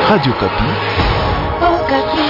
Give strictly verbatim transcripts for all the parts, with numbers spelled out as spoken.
Radio Kapi. Oh, Kapi.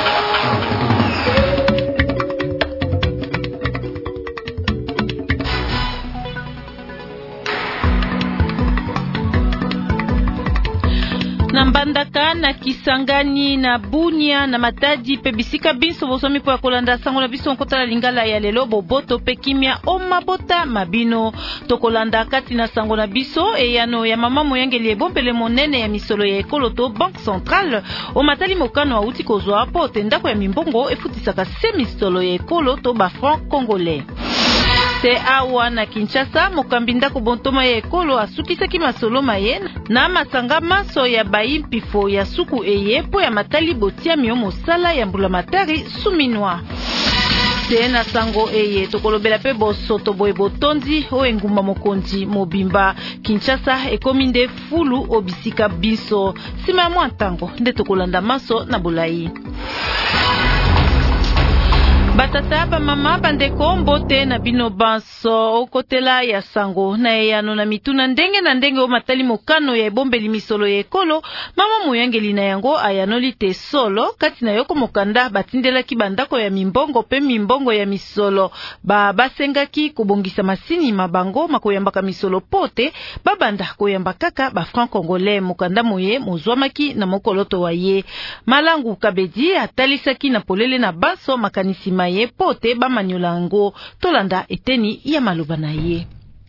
Na Mbandaka na Kisangani na Bunia na Matadi pe bisika biso bosomi po ya kolanda sango na biso nkota la lingala ya lelo boboto pe kimia o mabota mabino tokolanda kati na sango na biso e yano ya mama moyangeli ebompele monene ya misolo ya ekolo to Banque Centrale o matali mokano wa uti kozwa po tendako ya mimbongo efutisaka se misolo ya ekolo to ba franc congolais. Te awa na Kinshasa mokambinda ko bontoma ya ekolo asukisaki masolo maye na masanga maso ya baimpifo ya suku eye po ya matali botia mio mosala ya mbulamatari suminwa. Te na sango eye tokolobela pe bosoto boye botondi o engumba mokonzi mobimba Kinshasa ekominde fulu obisika biso sima mwa ntango nde tokolanda maso na bolai. Batata ba mama bandeko mbote na bino banso okotela ya sango na eyano na mituna ndenge na ndenge o matali mokano ya ebombeli misolo ya ekolo mama moyangeli na yango ayanoli te solo kati na yoko mokanda batindelaki bandako ya mimbongo pe mimbongo ya misolo ba basengaki kubongisa masini mabango makoyambaka misolo pote babanda koyamba kaka ba franc congolais mokanda moye mozwamaki na mokoloto wa ye Malangu Kabedi atalisaki na polele na baso makanisi ye pote ba manyolango tolanda eteni ya maloba na ye.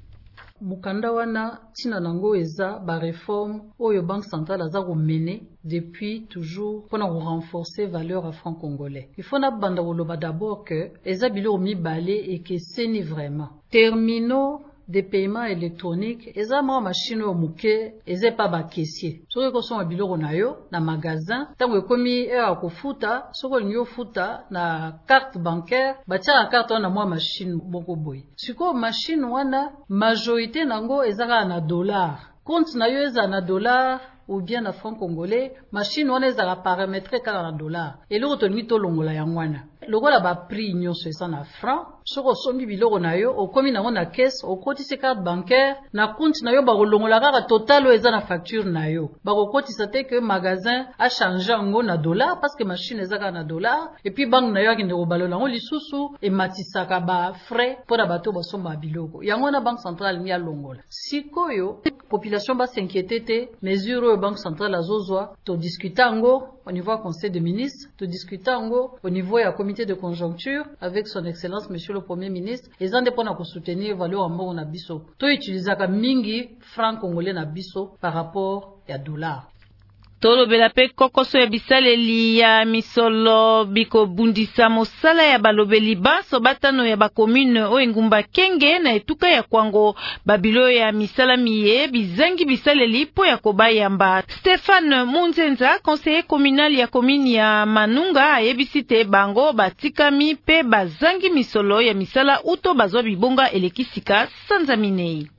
Mukanda wana tina nango eza ba réforme oyo Banque Centrale aza ko mener depuis toujours pour renforcer valeur à franc congolais. Il faut na banda woloba d'abord que eza bilo mi balé et que c'est ni vraiment. Terminaux des paiements électroniques, eza ma machine au muke, eza pas ba caissier. Soko ko son biloko na yo na magasin, tango ekomi e akofuta, soko nyo futa na carte bancaire, batia carte wana mwa machine boko boy. Siko machine wana majorité nango eza na dollar. Compte na yo eza na dollar ou bien na franc congolais, machine wana eza paramétré kala na dollar. Et loko to ngito longola yangwana. Logo la ba prix nyonso eza na franc. Soko sombi biloko na yo okomi nango na caisse okotisa carte bancaire na compte na yo bakolongola kaka total o eza na facture na yo bakokotisa te que magasin a changer ngo na dollar parce que machine eza kaka na dollar et puis banque na yo akende kobalola ngo lisusu ematisaka ba frais pour na bato basomba biloko yango na Banque Centrale ni alongola sikoyo population ba s'inquiéter te mesure o Banque Centrale azozwa to discuter ngo au niveau du Conseil des ministres to discuter ngo au niveau ya comité de conjoncture avec son excellence monsieur le Premier ministre, les indépendants pour soutenir valeur en mort na biso. To utiliser ka mingi franc congolais na biso par rapport à dollar. Tolo belape kokoso ya bisaleli ya misolo biko bundisa mosala ya balobeli baso batano ya bakomune o engumba kenge na etuka ya kwango babilo ya misala miye bizangi bisaleli po ya kobayamba. Stéphane Munzenza, conseiller communal ya komini ya Manunga ayebisite bango batikami pe bazangi misolo ya misala uto bazwa bibonga elekisika sanzaminei.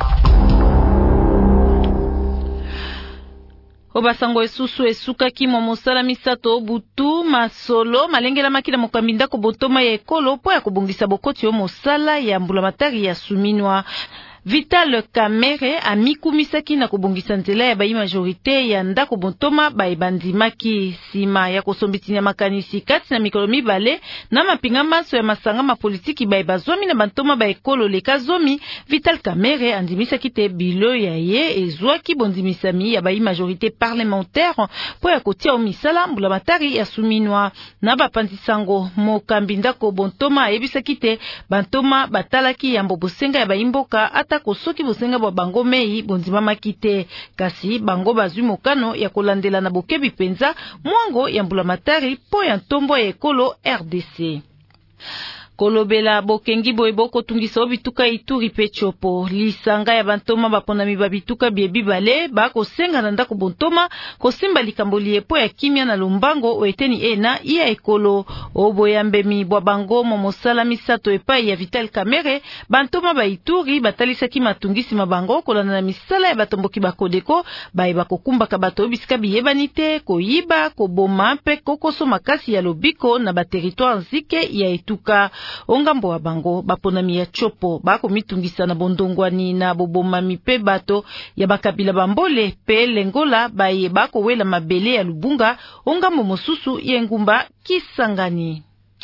Obasango esusu esuka kimo mosala misato butu masolo malengela makila mokambinda ko botoma ya ekolo po ya kobongisa bokoti yo mosala ya mbulamatari ya suminwa. Vital Kamere amikumisaki na kubongisa nzela ya bayi majorité ya ndako bontoma baibandimaki sima ya kosombitinya makanisi kati na mikolo mibale na mapinga maso ya masanga ma politiki baibazwami na bantoma ba ekolo leka zomi. Vital Kamere andimisaki te bilo ya ye ezwaki bondimisami ya bayi majorité parlementaire po ya kotia o misala mbulamatari ya suminwa na bapanzisango mokambi ndako bontoma ayebisaki te bantoma batalaki ya mbobosenga ya bayimboka ata kosoki bosenga bwa bango mei bondima makite kasi bango bazwi mokano ya kolandela na bokebi penza mwango ya mbulamatari po ya ntombo ya ekolo R D C. Kolobela bokengi boye boko tungisa obituka Ituri pe chopo lisanga ya bantoma baponami babituka biebi bale bako senga na ndako bontoma kosimba likambo liepo ya kimia na lombango oeteni ena iya ekolo oboyambemi bwa bango momosala misato epai ya Vital Kamere bantoma ba Ituri batalisaki matungisi mabango kolana na misala ya batomboki bakodeko bae bakokumbaka bato obisika biyebani te koyiba koboma pe kokoso makasi ya lobiko na ba territoire nzike ya etuka ongambo wa bango baponami ya chopo bako mitungisa na bondongwani na boboma mipe bato ya bakabila bambole pe lengola baye bako wela mabele ya Lubunga ongambo mosusu ya ngumba Kisangani.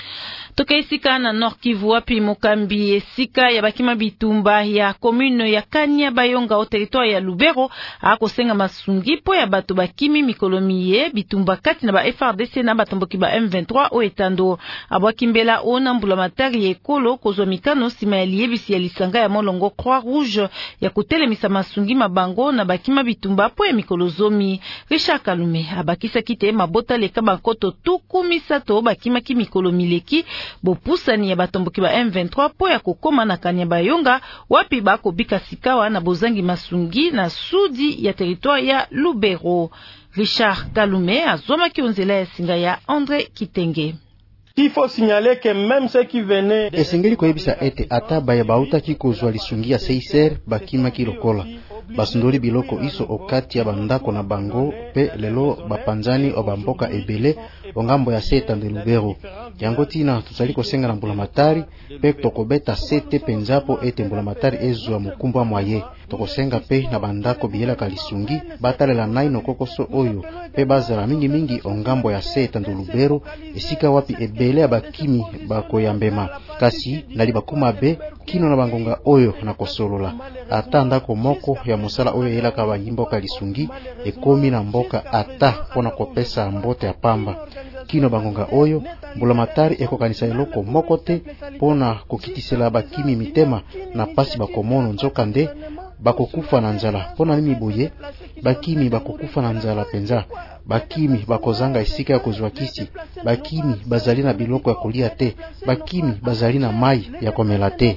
Toka esika na Nord Kivu wapi mokambi esika ya bakima bitumba ya commune ya Kanya Bayonga o territoire ya Lubero akosenga masungi po ya bato bakimi mikolomiye bitumba kati na ba F R D C na batomboki ba M vingt-trois o etando abwakimbela ona mbula matari ekolo kozwa mikano sima ya liyebisi ya lisanga ya molongo Croix Rouge ya kutelemisa masungi mabango na bakima bitumba po ya mikolozomi. Richard Kalume abakisa kite mabota leka bankoto tuku misato bakima ki mikolomileki bopusani ya batomboki ba M vingt-trois po ya kokoma na Kanya Bayonga wapi bako bika sikawa na bozangi masungi na sudi ya territoire ya Lubero. Richard Kalume azoma kionzela ya singa ya André Kitenge. Il faut signaler que même ceux qui venaient esengeli koyebisa ete ata baya bauta kikozwa lisungi ya seiser bakima kilokola basundoli biloko iso okati ya bandako na bango pe lelo bapanzani o bamboka ebele ongambo ya seta de Lubero. Yango tina tuzali kosenga na mbula matari pe tokobeta sete penzapo ete mbula matari ezwa mukumba mwaye. Tokosenga pe na bandako biyela kalisungi batalela naino kokoso oyo pe bazala mingi mingi ongambo ya seta de Lubero esika wapi ebele abakimi bakoyambema kasi nali bakuma be kino na bangonga oyo na kosolola ata ndako moko ya musala oyo yelaka bayimbo kalisungi ekomi na mboka ata pona kopesa mbote ya pamba kino bangonga oyo mbula matari ekokanisa eloko moko te pona kokitisela bakimi mitema na pasi bakomono nzoka nde bakokufa na nzala pona nini boye bakimi bakokufa na nzala penza bakimi bakozanga esika ya kozwa kisi bakimi bazali na biloko ya kolia te bakimi bazali na mai ya komela te.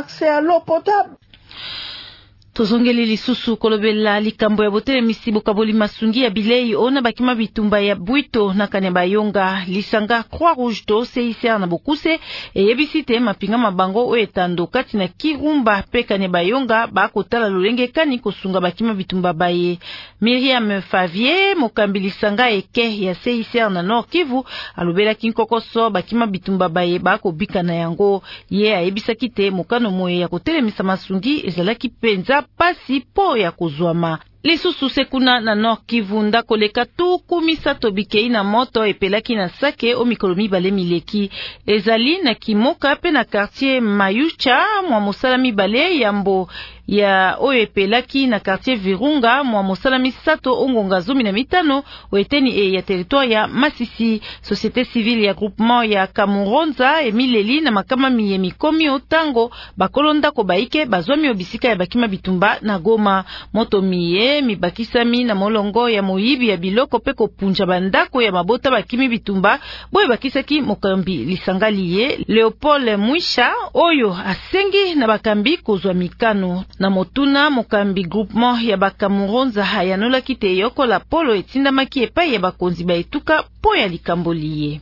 Tozongeli lisusu kolobela likambo ya botele misibo kaboli masungi ya bilei ona bakima bitumba ya Bwito na Kanya Bayonga lisanga Croix Rouge to C I C R na Bokuse eyebisite mapinga mabango o etando kati na Kirumba pe Kanya Bayonga bakotala lolenge kani kosunga bakima bitumba baye. Miriam Favier mokambi lisanga eke ya C I C R na Nord Kivu alobela kinkokoso bakima bitumba baye bakobika na yango ye ayebisa kite mokano moye ya kotelemisa masungi ezalaki penza pasi po ya kuzwama. Lisusu sekuna na Nord Kivu ndako leka tuku misato bikei na moto epelaki na sake o mikolo mibale mileki ezali na Kimoka pe na quartier Mayucha mwa mosala mibale yambo ya oyo epelaki na quartier Virunga mwa mosala misato ongonga zomi na mitano oeteni e ya territoire ya Masisi. Société civile ya groupement ya Kamuronza emileli na makama miye mikomi otango bakolonda ko baike bazwami obisika ya bakima bitumba na Goma. Moto miye mibakisami na molongo ya moyibi ya biloko pe kopunja bandako ya mabota bakimi bitumba boye bakisaki mokambi lisangaliye Leopold Mwisha oyo asengi na bakambi kozwa mikano na motuna mokambi groupement ya Bakamuronza hayanola kite yoko la polo etinda maki epai ya bakonzi ba etuka po ya likamboliye.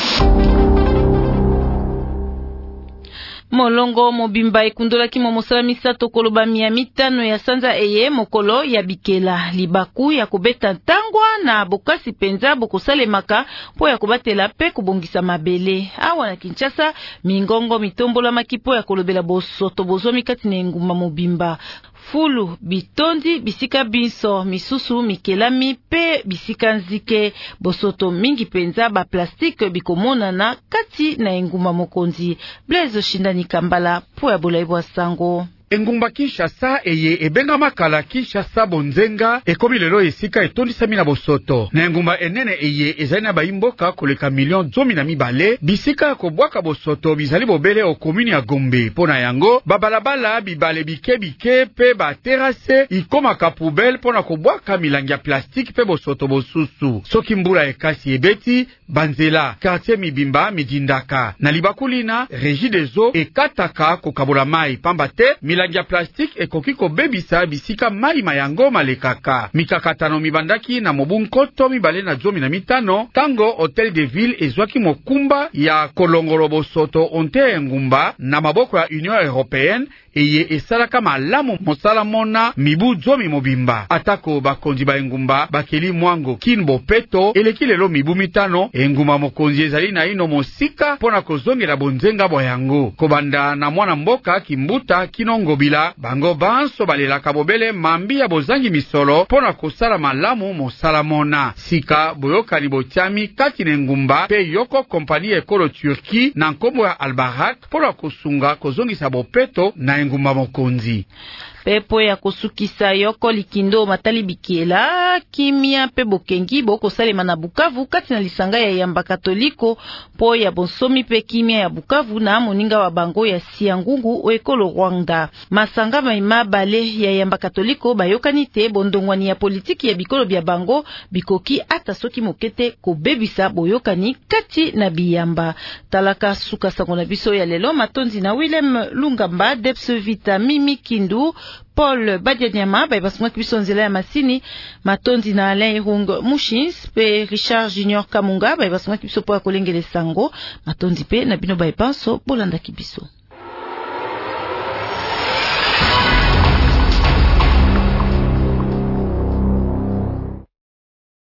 Molongo mobimba ekundola kimo mosala misato koloba mia mitano ya sanza eye mokolo ya bikela libaku ya kobeta ntangwa na bokasi penza bokosale maka po ya kobatela pe kubongisa mabele. Awa na Kinshasa mingongo mitombola makipo ya kolobela bosoto bozomi kati na nguma mobimba. Fulu, bitondi, bisika binso, misusu, mikelami, pe bisika nzike, bosoto mingi penza, ba plastike bikomona na kati na enguma mokonzi. Blaise Shindani Kambala, po ya Bolaibwa Sango. Engumba Kinshasa eye ebenga makala Kinshasa bonzenga ekomi lelo esika etondisami na bosoto. Na engumba enene eye ezali na baimboka koleka milion zomi na mibale bisika kobwaka bosoto bizali bobele o komuni ya Gombe. Pona yango babalabala bibale bike bike pe ba terase ikomaka poubelle pona kobwaka milangi ya plastique pe bosoto bosusu. Soki mbula ekasi ebeti banzela quartier mibimba midindaka na libakulina Régie des eaux ekataka kokabola mai pamba te milangi ya plastique ekoki kobebisa bisika mai mayango malekaka. Mikakatano mibandaki na mobu nkoto mibale na zomi na mitano tango Hotel de Ville ezwaki mokumba ya kolongolo bosoto onte ngumba na maboko ya Union Européenne eye esalaka malamu mosala mona mibu zomi mobimba. Atako bakonzi ba engumba bakeli mwango kinbo peto eleki lelo mibu mitano engumba mokonzi ezali na ino mosika pona kozongela bonzenga boyango. Kobanda na mwana mboka Kimbuta Kinongobila bango banso balelaka bobele mambi ya bozangi misolo pona kosala malamu mosala mona. Sika boyokani botiami kati na engumba pe yoko kompani ekolo Turki na nkombo ya Albarak pona kosunga kozongisa bopeto na engumba mokonzi. Pepo ya kusukisa yoko likindo matali bikiela kimia pe bokengi boko salema na Bukavu kati na lisanga ya yamba katoliko po ya bonsomi pe kimia ya Bukavu na moninga wa bango ya Siangungu o ekolo Rwanda. Masanga maima bale ya yamba katoliko bayokanite bondongwani ya politiki ya bikolo bya bango bikoki ata soki mokete ko bebisa boyokani kati na biyamba. Talaka suka sango na biso ya lelo matonzi na Willem Lungamba Depse Vita Mimi Kindu Paul Badianyama ba basuma kibiso nzela ya masini matonzi na Alain Rung Mushins pe Richard Junior Kamunga ba basuma kibiso po ya kolengele sango matonzi pe na bino ba epanso bolanda kibiso.